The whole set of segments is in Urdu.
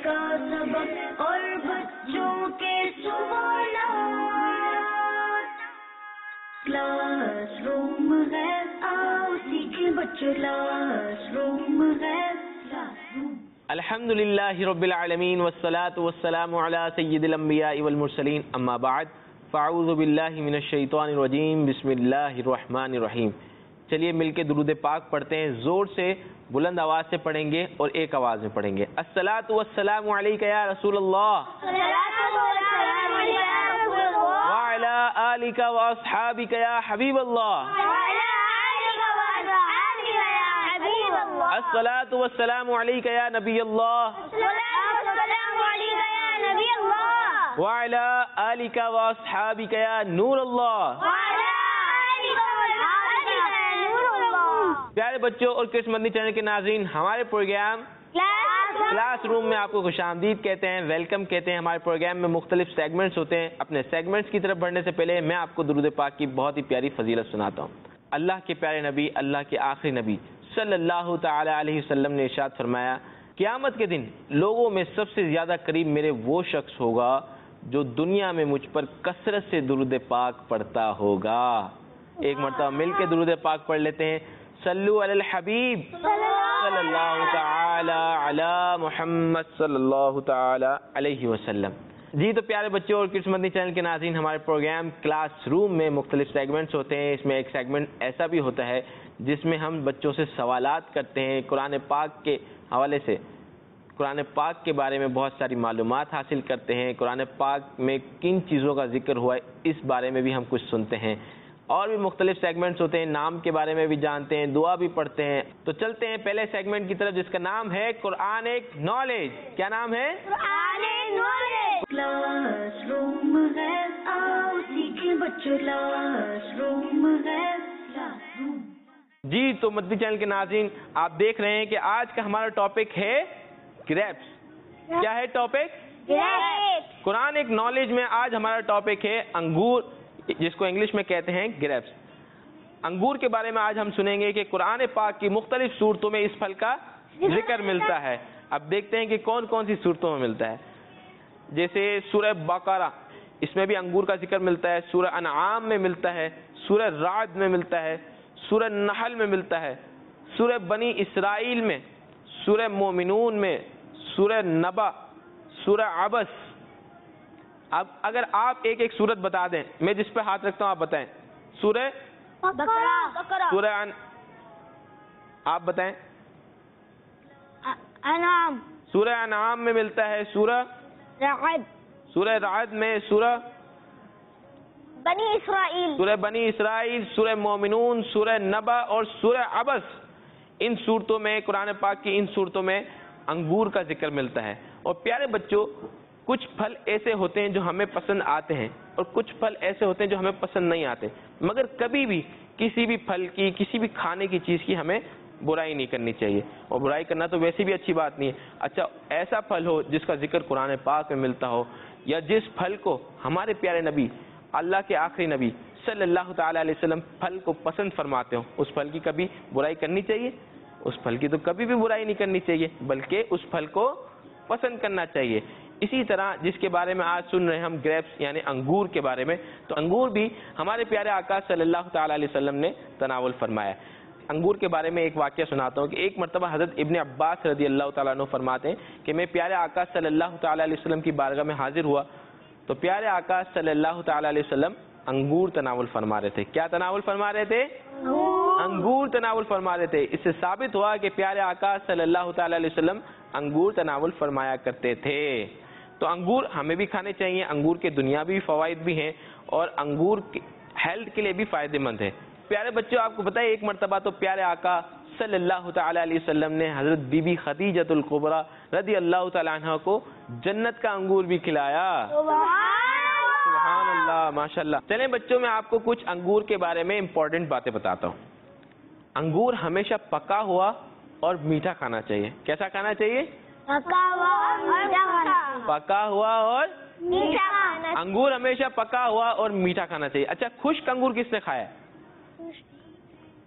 کا سبق اور بچوں کے سوالات. کلاس روم ہے آؤ سیکھیں بچوں کلاس روم ہے. الحمد للہ رب العالمین والصلاة والسلام علی سید الانبیاء والمرسلین اما بعد فاعوذ باللہ من الشیطان الرجیم بسم اللہ الرحمن الرحیم. چلیے مل کے درود پاک پڑھتے ہیں. زور سے بلند آواز سے پڑھیں گے اور ایک آواز میں پڑھیں گے. الصلاۃ والسلام علیک یا رسول اللہ وعلی آلک واصحابک یا حبیب اللہ. الصلاۃ والسلام علیک یا نبی اللہ وعلی آلک واصحابک یا نور اللہ. پیارے بچوں اور کرس مدنی چینل کے ناظرین، ہمارے پروگرام کلاس روم میں آپ کو خوش آمدید کہتے ہیں، ویلکم کہتے ہیں. ہمارے پروگرام میں مختلف سیگمنٹس ہوتے ہیں. اپنے سیگمنٹس کی طرف بڑھنے سے پہلے میں آپ کو درود پاک کی بہت ہی پیاری فضیلت سناتا ہوں. اللہ کے پیارے نبی، اللہ کے آخری نبی صلی اللہ تعالی علیہ وسلم نے ارشاد فرمایا، قیامت کے دن لوگوں میں سب سے زیادہ قریب میرے وہ شخص ہوگا جو دنیا میں مجھ پر کثرت سے درود پاک پڑھتا ہوگا. ایک مرتبہ مل کے درود پاک پڑھ لیتے ہیں. صلو علی الحبیب صلی اللہ تعالی علی محمد صلی اللہ تعالی علیہ وسلم. جی تو پیارے بچوں اور کرس مدنی چینل کے ناظرین، ہمارے پروگرام کلاس روم میں مختلف سیگمنٹس ہوتے ہیں. اس میں ایک سیگمنٹ ایسا بھی ہوتا ہے جس میں ہم بچوں سے سوالات کرتے ہیں، قرآن پاک کے حوالے سے قرآن پاک کے بارے میں بہت ساری معلومات حاصل کرتے ہیں. قرآن پاک میں کن چیزوں کا ذکر ہوا ہے اس بارے میں بھی ہم کچھ سنتے ہیں. اور بھی مختلف سیگمنٹس ہوتے ہیں، نام کے بارے میں بھی جانتے ہیں، دعا بھی پڑھتے ہیں. تو چلتے ہیں پہلے سیگمنٹ کی طرف جس کا نام ہے قرآن ایک نالج. کیا نام ہے؟ قرآن ایک نالج. کلاس روم ہے آؤ سیکھیں بچوں کلاس روم ہے. جی تو مدنی چینل کے ناظرین، آپ دیکھ رہے ہیں کہ آج کا ہمارا ٹاپک ہے گریپس. کیا ہے ٹاپک؟ قرآن ایک نالج میں آج ہمارا ٹاپک ہے انگور، جس کو انگلش میں کہتے ہیں گریپس. انگور کے بارے میں آج ہم سنیں گے کہ قرآن پاک کی مختلف صورتوں میں اس پھل کا ذکر ملتا ہے. اب دیکھتے ہیں کہ کون کون سی صورتوں میں ملتا ہے. جیسے سورہ بقرہ، اس میں بھی انگور کا ذکر ملتا ہے. سورہ انعام میں ملتا ہے، سورہ رعد میں ملتا ہے، سورہ نحل میں ملتا ہے، سورہ بنی اسرائیل میں، سورہ مومنون میں، سورہ نبا، سورہ عبس. اب اگر آپ ایک ایک سورت بتا دیں، میں جس پہ ہاتھ رکھتا ہوں آپ بتائیں. سورہ سورہ آپ بتائیں. انعام. سورہ انعام میں ملتا ہے، سورہ رعد. سورہ رعد میں، سورہ بنی اسرائیل. سورہ بنی اسرائیل، سورہ مومنون، سورہ نبا اور سورہ عبس. ان صورتوں میں، قرآن پاک کی ان صورتوں میں انگور کا ذکر ملتا ہے. اور پیارے بچوں، کچھ پھل ایسے ہوتے ہیں جو ہمیں پسند آتے ہیں اور کچھ پھل ایسے ہوتے ہیں جو ہمیں پسند نہیں آتے. مگر کبھی بھی کسی بھی پھل کی، کسی بھی کھانے کی چیز کی ہمیں برائی نہیں کرنی چاہیے. اور برائی کرنا تو ویسے بھی اچھی بات نہیں ہے. اچھا ایسا پھل ہو جس کا ذکر قرآن پاک میں ملتا ہو، یا جس پھل کو ہمارے پیارے نبی، اللہ کے آخری نبی صلی اللہ تعالی علیہ وسلم پھل کو پسند فرماتے ہو، اس پھل کی کبھی برائی کرنی چاہیے؟ اس پھل کی تو کبھی بھی برائی نہیں کرنی چاہیے، بلکہ اس پھل کو پسند کرنا چاہیے. اسی طرح جس کے بارے میں آج سن رہے ہیں ہم گریپس یعنی انگور کے بارے میں، تو انگور بھی ہمارے پیارے آقا صلی اللہ تعالی علیہ وسلم نے تناول فرمایا. انگور کے بارے میں ایک واقعہ سناتا ہوں کہ ایک مرتبہ حضرت ابن عباس رضی اللہ تعالیٰ عنہ فرماتے ہیں کہ میں پیارے آقا صلی اللہ تعالی علیہ وسلم کی بارگاہ میں حاضر ہوا تو پیارے آقا صلی اللہ تعالی علیہ وسلم انگور تناول فرما رہے تھے. کیا تناول فرما رہے تھے؟ انگور تناول فرما رہے تھے. اس سے ثابت ہوا کہ پیارے آقا صلی اللہ تعالی علیہ وسلم انگور تناول فرمایا کرتے تھے. تو انگور ہمیں بھی کھانے چاہیے. انگور کے دنیاوی فوائد بھی ہیں اور انگور ہیلتھ کے لیے بھی فائدہ مند ہے. پیارے بچوں، آپ کو پتہ ہے ایک مرتبہ تو پیارے آقا صلی اللہ تعالی علیہ وسلم نے حضرت بی بی خدیجۃ الکبریٰ رضی اللہ تعالی عنہ کو جنت کا انگور بھی کھلایا. سبحان اللہ، ماشاء اللہ. چلیں بچوں، میں آپ کو کچھ انگور کے بارے میں امپورٹنٹ باتیں بتاتا ہوں. انگور ہمیشہ پکا ہوا اور میٹھا کھانا چاہیے. کیسا کھانا چاہیے؟ پکا ہوا اور میٹھا. انگور ہمیشہ پکا ہوا اور میٹھا کھانا چاہیے. اچھا خشک انگور کس نے کھایا؟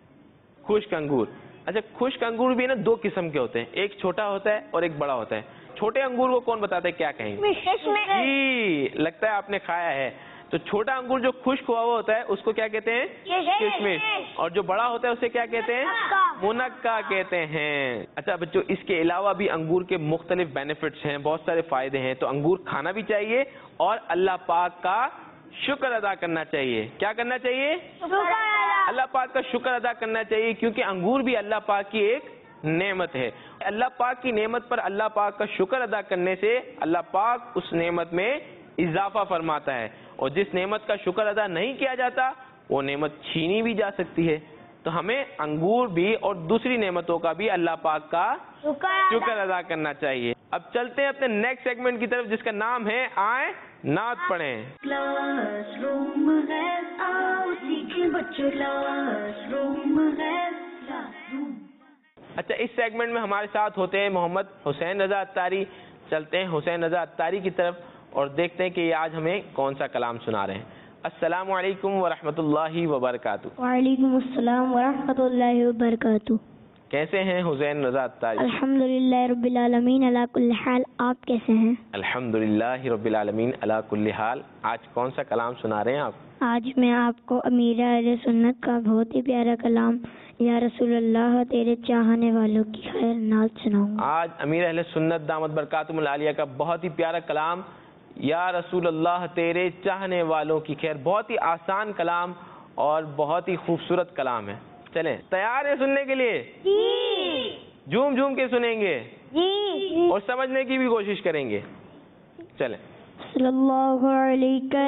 خشک انگور. اچھا خشک انگور بھی نا دو قسم کے ہوتے ہیں، ایک چھوٹا ہوتا ہے اور ایک بڑا ہوتا ہے. چھوٹے انگور کو کون بتاتا ہے کیا کہیں گے؟ جی لگتا ہے آپ نے کھایا ہے. تو چھوٹا انگور جو خشک ہوا ہوا ہوتا ہے اس کو کیا کہتے ہیں؟ کشمش. اور جو بڑا ہوتا ہے اسے کیا کہتے ہیں؟ منقع کہتے ہیں. اچھا بچوں، اس کے علاوہ بھی انگور کے مختلف بینیفٹس ہیں، بہت سارے فائدے ہیں. تو انگور کھانا بھی چاہیے اور اللہ پاک کا شکر ادا کرنا چاہیے. کیا کرنا چاہیے؟ اللہ پاک کا شکر ادا کرنا چاہیے، کیونکہ انگور بھی اللہ پاک کی ایک نعمت ہے. اللہ پاک کی نعمت پر اللہ پاک کا شکر ادا کرنے سے اللہ پاک اس نعمت میں اضافہ فرماتا ہے، اور جس نعمت کا شکر ادا نہیں کیا جاتا وہ نعمت چھینی بھی جا سکتی ہے. تو ہمیں انگور بھی اور دوسری نعمتوں کا بھی اللہ پاک کا شکر ادا کرنا چاہیے. اب چلتے ہیں اپنے نیکسٹ سیگمنٹ کی طرف، جس کا نام ہے آئیں نعت پڑھیں. کلاس روم ہے، آؤ سیکھیں بچوں کلاس روم ہے. اچھا، اس سیگمنٹ میں ہمارے ساتھ ہوتے ہیں محمد حسین رضا اتاری. چلتے ہیں حسین رضا اتاری کی طرف اور دیکھتے ہیں کہ یہ آج ہمیں کون سا کلام سنا رہے ہیں. السلام علیکم ورحمۃ اللہ وبرکاتہ. وعلیکم السلام ورحمۃ اللہ وبرکاتہ. کیسے ہیں حسین رضا اتاری؟ الحمدللہ رب العالمین علی کل حال. آپ کیسے ہیں؟ الحمدللہ رب العالمین علی کل حال. آج کون سا کلام سنا رہے ہیں آپ؟ آج میں آپ کو امیر اہل سنت کا بہت ہی پیارا کلام یا رسول اللہ تیرے چاہنے والوں کی خیر نعت سناؤں گا. آج امیر اہل سنت دامت برکاتہم العالیہ کا بہت ہی پیارا کلام یا رسول اللہ تیرے چاہنے والوں کی خیر. بہت ہی آسان کلام اور بہت ہی خوبصورت کلام ہے. چلیں، تیار ہیں سننے کے لیے؟ جی. جھوم جھوم کے سنیں گے جی. اور سمجھنے کی بھی کوشش کریں گے. چلیں. صلی اللہ علیہ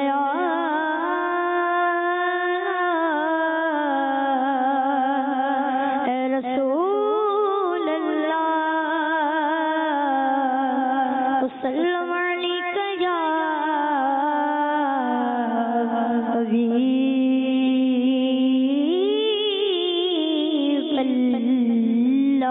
رسول اللہ وسلم علیک یا حبیب اللہ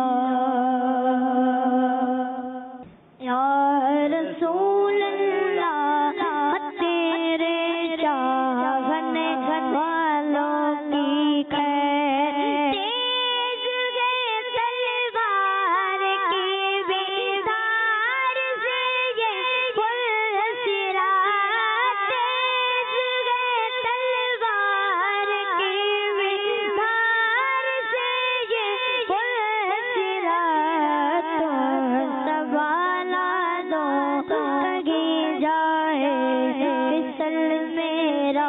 یا رسول اللہ تیرے چاہنے والوں کی خیر تیز گئے تلوار کی بیدار سے یہ پل صراط تیز گئے تلوار کی بیدار سے یہ پل صراط سوالا دو کہیں جائے فصل میرا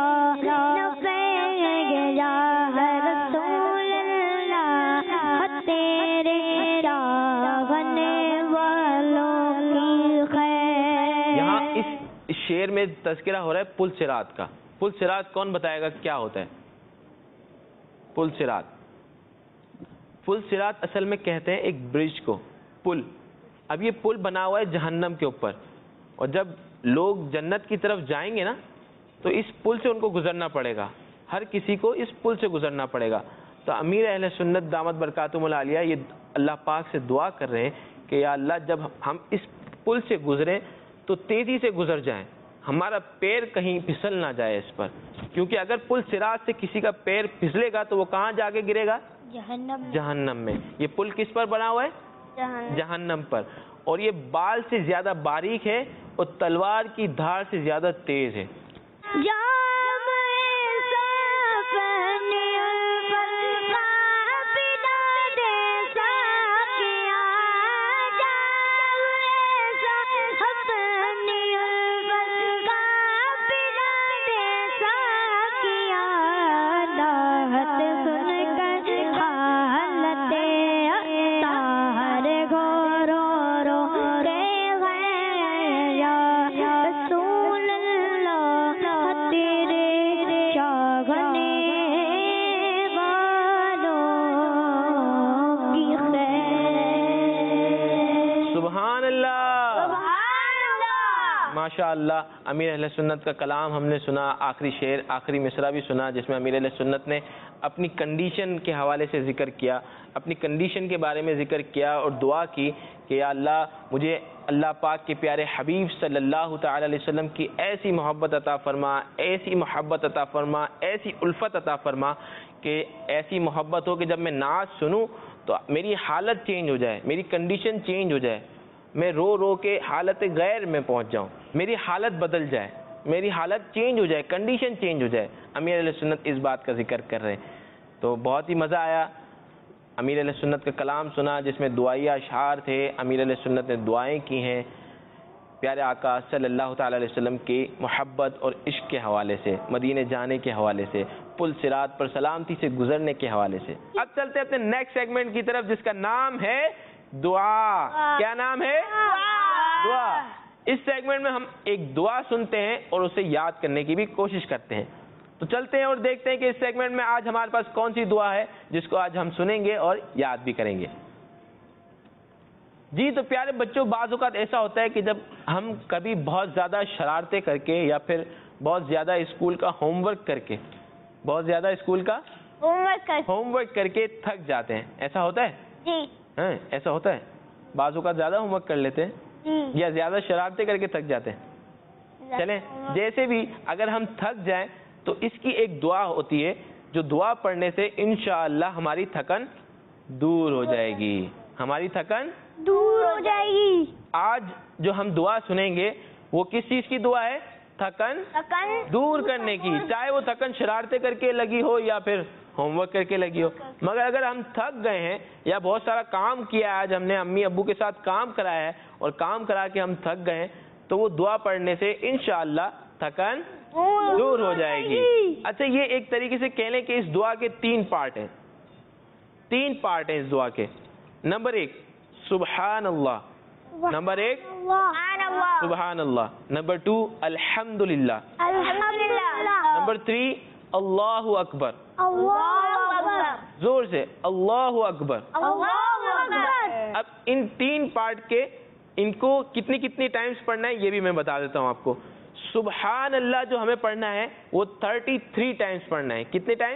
نفے یا رسول اللہ تیرے چاہنے والوں کی خیر. یہاں اس شعر میں تذکرہ ہو رہا ہے پل صراط کا. پل صراط کون بتائے گا کیا ہوتا ہے؟ پل صراط، پل صراط اصل میں کہتے ہیں ایک برج کو، پل. اب یہ پل بنا ہوا ہے جہنم کے اوپر، اور جب لوگ جنت کی طرف جائیں گے نا تو اس پل سے ان کو گزرنا پڑے گا. ہر کسی کو اس پل سے گزرنا پڑے گا. تو امیر اہل سنت دامت برکاتہم العالیہ یہ اللہ پاک سے دعا کر رہے ہیں کہ یا اللہ جب ہم اس پل سے گزریں تو تیزی سے گزر جائیں، ہمارا پیر کہیں پھسل نہ جائے اس پر، کیونکہ اگر پل صراط سے کسی کا پیر پھسلے گا تو وہ کہاں جا کے گرے گا؟ جہنم میں. یہ پل کس پر بنا ہوا ہے؟ جہنم پر. اور یہ بال سے زیادہ باریک ہے اور تلوار کی دھار سے زیادہ تیز ہے. جام صفن قابلہ دے ساقیا جام صفن قابلہ دے ساقیا دعوت سن کر حالت تار گھورو رو رے غیر یا رسول اللہ تیرے چاہنے والوں کی خیر. سبحان اللہ، سبحان اللہ. ماشاء اللہ. امیر اہل سنت کا کلام ہم نے سنا. آخری شعر، آخری مصرع بھی سنا جس میں امیر اہل سنت نے اپنی کنڈیشن کے حوالے سے ذکر کیا، اپنی کنڈیشن کے بارے میں ذکر کیا اور دعا کی کہ یا اللہ مجھے اللہ پاک کے پیارے حبیب صلی اللہ تعالی علیہ وسلم کی ایسی محبت عطا فرما، ایسی محبت عطا فرما، ایسی الفت عطا فرما کہ ایسی محبت ہو کہ جب میں نعت سنوں تو میری حالت چینج ہو جائے، میری کنڈیشن چینج ہو جائے. میں رو رو کے حالت غیر میں پہنچ جاؤں, میری حالت بدل جائے, میری حالت چینج ہو جائے, کنڈیشن چینج ہو جائے. امیر اہل سنت اس بات کا ذکر کر رہے ہیں. تو بہت ہی مزہ آیا, امیر اہل سنت کا کلام سنا جس میں دعائیہ اشعار تھے. امیر اہل سنت نے دعائیں کی ہیں پیارے آقا صلی اللہ تعالی علیہ وسلم کی محبت اور عشق کے حوالے سے, مدینے جانے کے حوالے سے, پل صراط پر سلامتی سے گزرنے کے حوالے سے. اب چلتے ہیں اپنے نیکسٹ سیگمنٹ کی طرف جس کا نام ہے دعا. کیا نام ہے؟ دعا. اس سیگمنٹ میں ہم ایک دعا سنتے ہیں اور اسے یاد کرنے کی بھی کوشش کرتے ہیں. تو چلتے ہیں اور دیکھتے ہیں کہ اس سیگمنٹ میں آج ہمارے پاس کون سی دعا ہے جس کو آج ہم سنیں گے اور یاد بھی کریں گے. جی تو پیارے بچوں, بعض اوقات ایسا ہوتا ہے کہ جب ہم کبھی بہت زیادہ شرارتیں کر کے یا پھر بہت زیادہ اسکول کا ہوم ورک کر کے ہوم ورک کر کے تھک جاتے ہیں. ایسا ہوتا ہے؟ جی ہاں ایسا ہوتا ہے. بعض اوقات زیادہ ہوم ورک کر لیتے ہیں یا زیادہ شرارتیں کر کے تھک جاتے ہیں. چلیں جیسے بھی اگر ہم تھک جائیں تو اس کی ایک دعا ہوتی ہے جو دعا پڑھنے سے انشاءاللہ ہماری تھکن دور ہو جائے گی. ہماری تھکن دور ہو جائے گی. آج جو ہم دعا سنیں گے وہ کس چیز کی دعا ہے؟ تھکن دور کرنے کی. چاہے وہ تھکن شرارتیں کر کے لگی ہو یا پھر ہوم ورک کر کے لگی ہو. مگر اگر ہم تھک گئے ہیں یا بہت سارا کام کیا ہے, آج ہم نے امی ابو کے ساتھ کام کرایا ہے اور کام کرا کے ہم تھک گئے ہیں, تو وہ دعا پڑھنے سے انشاءاللہ تھکن دور ہو جائے گی. اچھا یہ ایک طریقے سے کہہ لیں کہ اس دعا کے 3 پارٹ ہیں. 3 پارٹ ہیں اس دعا کے. نمبر 1 سبحان اللہ, نمبر 1 سبحان اللہ, نمبر 2 الحمدللہ, نمبر 3 اللہ اکبر. زور سے اللہ اکبر. اب ان 3 پارٹ کے ان کو کتنی ٹائمز پڑھنا ہے یہ بھی میں بتا دیتا ہوں آپ کو. سبحان اللہ جو ہمیں پڑھنا ہے وہ 33 ٹائمز پڑھنا ہے. کتنے ٹائم؟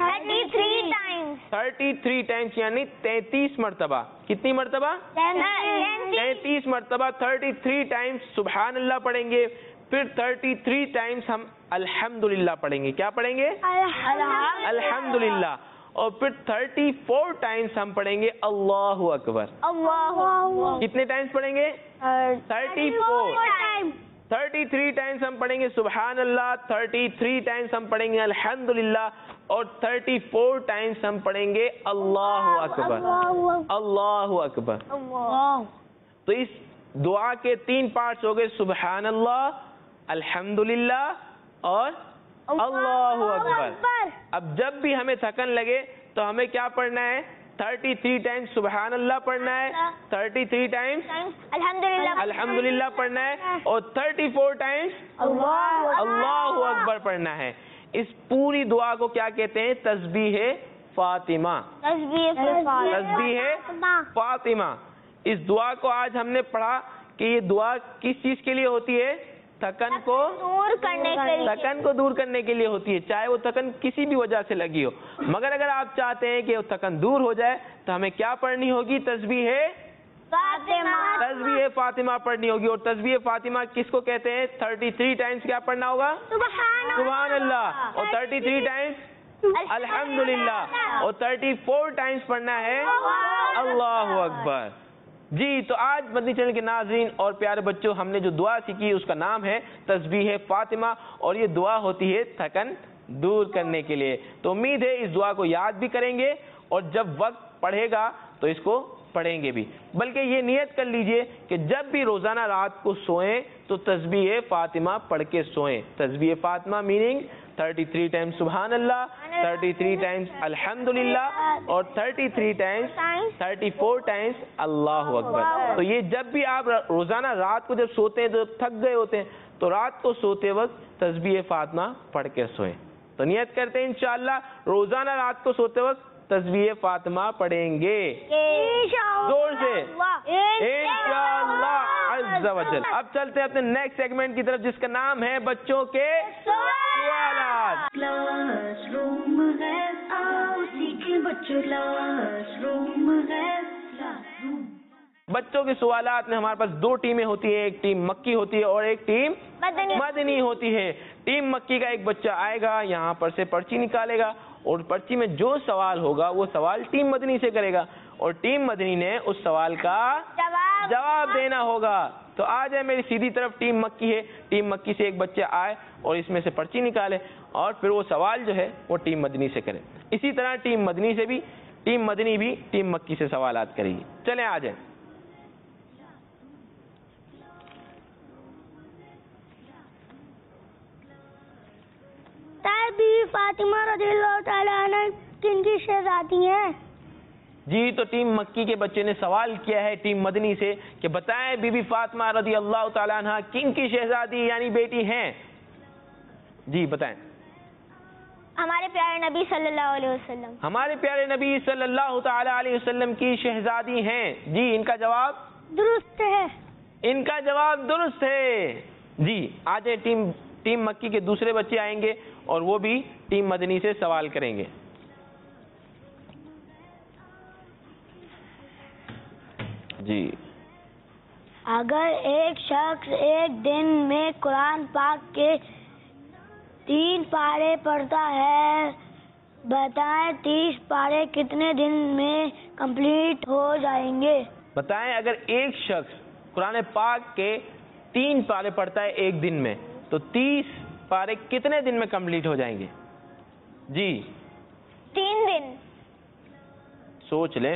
33 ٹائمز یعنی 33 مرتبہ. کتنی مرتبہ؟ 33 مرتبہ 33 ٹائمز سبحان اللہ پڑھیں گے. پھر 33 ٹائمز ہم الحمدللہ پڑھیں گے. کیا پڑھیں گے؟ الحمدللہ. اور پھر 34 ٹائمز ہم پڑھیں گے اللہ اکبر. کتنے ٹائمز پڑھیں گے؟ 34. 33 ٹائمز ہم پڑھیں گے سبحان اللہ, 33 ٹائمز ہم پڑھیں گے الحمدللہ, اور 34 ٹائمز ہم پڑھیں گے اللہ اکبر. اللہ اکبر. تو اس دعا کے 3 پارٹس ہو گئے, سبحان اللہ, الحمدللہ اور اللہ اکبر. اب جب بھی ہمیں تھکن لگے تو ہمیں کیا پڑھنا ہے؟ 33 ٹائمز سبحان اللہ پڑھنا ہے, 33 ٹائمز الحمدللہ پڑھنا ہے, اور 34 ٹائمز اللہ اکبر پڑھنا ہے. اس پوری دعا کو کیا کہتے ہیں؟ تسبیح فاطمہ. تسبیح فاطمہ. اس دعا کو آج ہم نے پڑھا کہ یہ دعا کس چیز کے لیے ہوتی ہے؟ تھکن کو دور کرنے کے لیے ہوتی ہے, چاہے وہ تھکن کسی بھی وجہ سے لگی ہو. مگر اگر آپ چاہتے ہیں کہ وہ تھکن دور ہو جائے تو ہمیں کیا پڑھنی ہوگی؟ تسبیح فاطمہ پڑھنی ہوگی. اور تسبیح فاطمہ کس کو کہتے ہیں؟ 33 ٹائمز کیا پڑھنا ہوگا؟ سبحان اللہ. اور 33 ٹائمز الحمدللہ, اور 34 ٹائمز پڑھنا ہے اللہ اکبر. جی تو آج مدنی چینل کے ناظرین اور پیارے بچوں, ہم نے جو دعا سیکھی اس کا نام ہے تسبیح فاطمہ, اور یہ دعا ہوتی ہے تھکن دور کرنے کے لیے. تو امید ہے اس دعا کو یاد بھی کریں گے, اور جب وقت پڑھے گا تو اس کو پڑھیں گے بھی. بلکہ یہ نیت کر لیجئے کہ جب بھی روزانہ رات کو سوئیں تو تسبیح فاطمہ پڑھ کے سوئیں. تسبیح فاطمہ میننگ 33 ٹائمز سبحان اللہ, 33 ٹائمز الحمدللہ, اور 33 ٹائمز 34 ٹائمز اللہ اکبر. تو یہ جب بھی آپ روزانہ رات کو جب سوتے ہیں تو تھک گئے ہوتے ہیں تو رات کو سوتے وقت تسبیح فاطمہ پڑھ کے سوئیں. تو نیت کرتے ہیں انشاءاللہ روزانہ رات کو سوتے وقت تسبیح فاطمہ پڑھیں گے زور سے انشاءاللہ عز و جل. اب چلتے ہیں اپنے نیکسٹ سیگمنٹ کی طرف جس کا نام ہے بچوں کے سوالات. کلاس روم ہے, آؤ سیکھیں بچوں کلاس روم ہے. بچوں کے سوالات میں ہمارے پاس 2 ٹیمیں ہوتی ہیں, ایک ٹیم مکی ہوتی ہے اور ایک ٹیم مدنی ہوتی ہے. ٹیم مکی کا ایک بچہ آئے گا, یہاں پر سے پرچی نکالے گا, اور پرچی میں جو سوال ہوگا وہ سوال ٹیم مدنی سے کرے گا, اور ٹیم مدنی نے اس سوال کا جواب دینا ہوگا. تو آ جائے میری سیدھی طرف. ٹیم مکی ہے, ٹیم مکی سے ایک بچہ آئے اور اس میں سے پرچی نکالے اور پھر وہ سوال جو ہے وہ ٹیم مدنی سے کرے. اسی طرح ٹیم مدنی سے بھی, ٹیم مدنی بھی ٹیم مکی سے سوالات کرے گی. چلیں آ جائیں. بی فاطمہ رضی اللہ تعالیٰ عنہ کن کی شہزادی ہیں؟ جی تو ٹیم مکی کے بچے نے سوال کیا ہے ٹیم مدنی سے کہ بتائیں بی بی فاطمہ رضی اللہ تعالیٰ عنہ کن کی شہزادی یعنی بیٹی ہیں؟ جی بتائیں. ہمارے پیارے نبی صلی اللہ علیہ وسلم. ہمارے پیارے نبی صلی اللہ تعالیٰ علیہ وسلم کی شہزادی ہیں. جی ان کا جواب درست ہے. ان کا جواب درست ہے. جی آ جائیں. ٹیم مکی کے دوسرے بچے آئیں گے اور وہ بھی ٹیم مدنی سے سوال کریں گے. جی اگر ایک شخص ایک دن میں قرآن پاک کے 3 پارے پڑھتا ہے, بتائیں 30 پارے کتنے دن میں کمپلیٹ ہو جائیں گے؟ بتائیں اگر ایک شخص قرآن پاک کے 3 پارے پڑھتا ہے ایک دن میں تو 30 پارے کتنے دن میں کمپلیٹ ہو جائیں گے؟ جی 3 دن. سوچ لیں.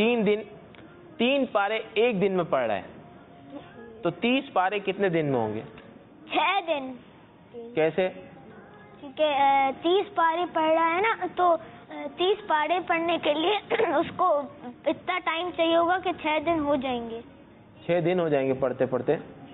3 پارے ایک دن میں پڑھ رہا ہے تو 30 پارے کتنے دن میں ہوں گے؟ 6 دن. کیسے؟ کیونکہ 30 پارے پڑھ رہا ہے نا, تو 30 پارے پڑھنے کے لیے اس کو اتنا ٹائم چاہیے ہوگا کہ 6 دن ہو جائیں گے. 6 دن ہو جائیں گے پڑھتے پڑھتے.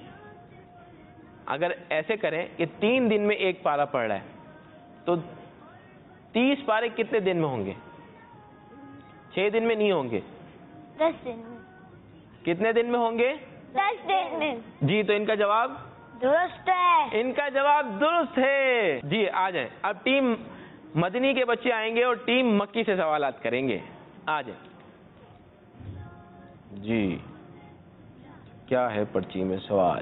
اگر ایسے کریں کہ 3 دن میں ایک پارا پڑھ رہا ہے تو 30 پارے کتنے دن میں ہوں گے؟ 6 دن میں نہیں ہوں گے, 10 دن میں. کتنے دن میں ہوں گے؟ 10 دن میں. جی تو ان کا جواب درست ہے. ان کا جواب درست ہے. جی آ جائیں. اب ٹیم مدنی کے بچے آئیں گے اور ٹیم مکی سے سوالات کریں گے. آ جائیں. جی کیا ہے پرچی میں سوال؟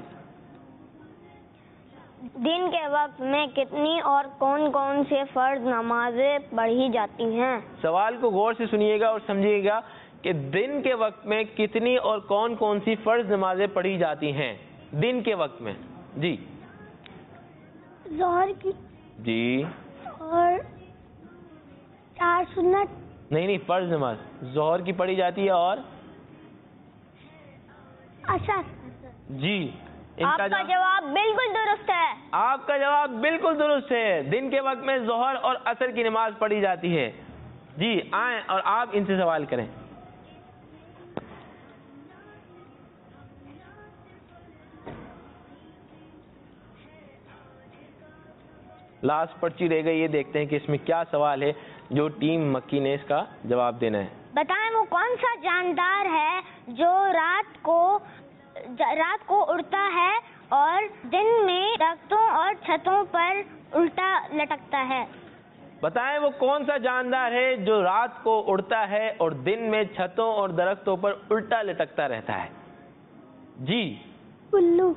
دن کے وقت میں کتنی اور کون کون سے فرض نمازیں پڑھی جاتی ہیں؟ سوال کو غور سے سنیے گا اور سمجھیے گا کہ دن کے وقت میں کتنی اور کون کون سی فرض نمازیں پڑھی جاتی ہیں دن کے وقت میں. جی ظہر کی. جی اور 4 سنت. نہیں فرض نماز ظہر کی پڑھی جاتی ہے اور عصر. جی آپ کا جواب بالکل درست ہے. آپ کا جواب بالکل درست ہے. دن کے وقت میں ظہر اور عصر کی نماز پڑھی جاتی ہے. جی آئیں اور آپ ان سے سوال کریں. لاسٹ پرچی رہ گئی, یہ دیکھتے ہیں کہ اس میں کیا سوال ہے جو ٹیم مکی نے اس کا جواب دینا ہے. بتائیں وہ کون سا جاندار ہے جو رات کو اڑتا ہے اور دن میں درختوں اور چھتوں پر الٹا لٹکتا ہے؟ بتائیں وہ کون سا جاندار ہے جو رات کو اڑتا ہے اور دن میں چھتوں اور درختوں پر الٹا لٹکتا رہتا ہے؟ جی الو.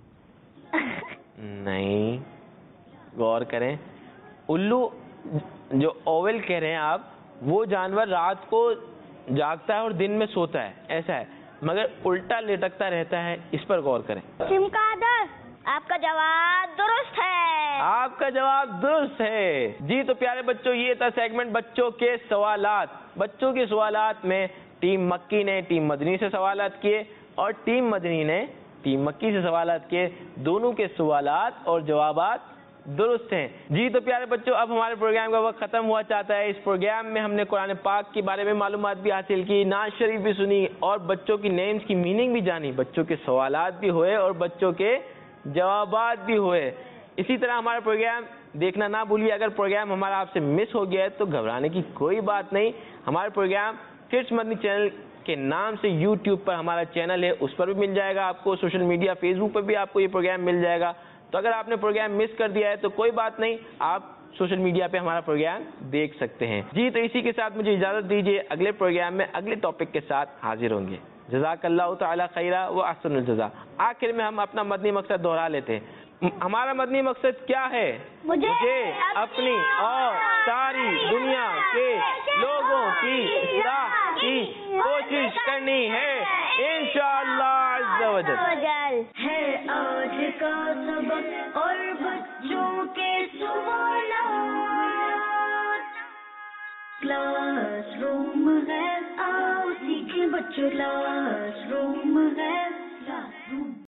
نہیں, غور کریں. الو جو اوول کہہ رہے ہیں آپ, وہ جانور رات کو جاگتا ہے اور دن میں سوتا ہے, ایسا ہے, مگر الٹا لٹکتا رہتا ہے, اس پر غور کریں. چمگادڑ. آپ کا جواب درست ہے. آپ کا جواب درست ہے. جی تو پیارے بچوں, یہ تھا سیگمنٹ بچوں کے سوالات. بچوں کے سوالات میں ٹیم مکی نے ٹیم مدنی سے سوالات کیے اور ٹیم مدنی نے ٹیم مکی سے سوالات کیے. دونوں کے سوالات اور جوابات درست ہیں. جی تو پیارے بچوں, اب ہمارے پروگرام کا وقت ختم ہوا چاہتا ہے. اس پروگرام میں ہم نے قرآن پاک کے بارے میں معلومات بھی حاصل کی, نعت شریف بھی سنی اور بچوں کی نیمز کی میننگ بھی جانی, بچوں کے سوالات بھی ہوئے اور بچوں کے جوابات بھی ہوئے. اسی طرح ہمارا پروگرام دیکھنا نہ بھولیے. اگر پروگرام ہمارا آپ سے مس ہو گیا ہے تو گھبرانے کی کوئی بات نہیں. ہمارا پروگرام کڈس مدنی چینل کے نام سے یوٹیوب پر ہمارا چینل ہے, اس پر بھی مل جائے گا آپ کو. سوشل میڈیا فیس بک پر بھی آپ کو یہ پروگرام مل جائے گا. تو اگر آپ نے پروگرام مس کر دیا ہے تو کوئی بات نہیں, آپ سوشل میڈیا پہ ہمارا پروگرام دیکھ سکتے ہیں. جی تو اسی کے ساتھ مجھے اجازت دیجیے, اگلے پروگرام میں اگلے ٹاپک کے ساتھ حاضر ہوں گے. جزاک اللہ تعالی خیرہ و احسن الجزا. آخر میں ہم اپنا مدنی مقصد دہرا لیتے ہیں. ہمارا مدنی مقصد کیا ہے؟ مجھے اپنی اور ساری دنیا کے لوگوں کی اصلاح کی کوشش کرنی ہے. انشاءاللہ عز و جل. ہے آج کا سبق اور بچوں کے سوالات. کلاس روم ہے، آؤ سیکھیں بچوں، کلاس روم ہے.